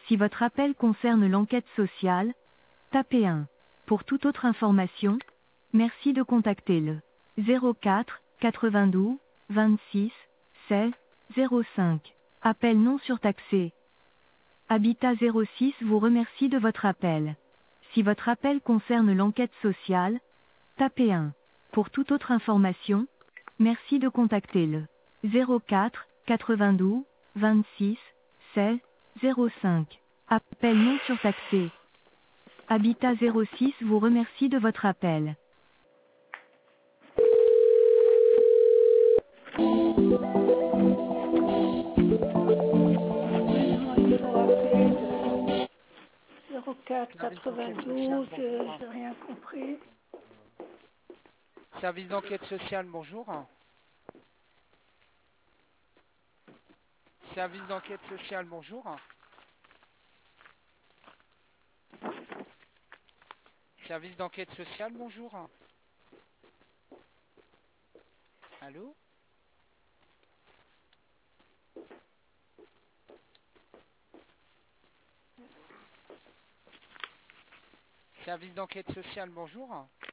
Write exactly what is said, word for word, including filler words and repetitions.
Si votre appel concerne l'enquête sociale, tapez un. Pour toute autre information, merci de contacter le zéro quatre quatre-vingt-douze vingt-six seize zéro cinq. Appel non surtaxé. Habitat zéro six vous remercie de votre appel. Si votre appel concerne l'enquête sociale, tapez un. Pour toute autre information, merci de contacter le zéro quatre quatre-vingt-douze vingt-six seize zéro cinq. Appel non surtaxé. Habitat zéro six vous remercie de votre appel. zéro quatre quatre-vingt-douze, euh, j'ai rien compris. Service d'enquête sociale, bonjour. Service d'enquête sociale, bonjour. Service d'enquête sociale, bonjour. Allô? Service d'enquête sociale, bonjour.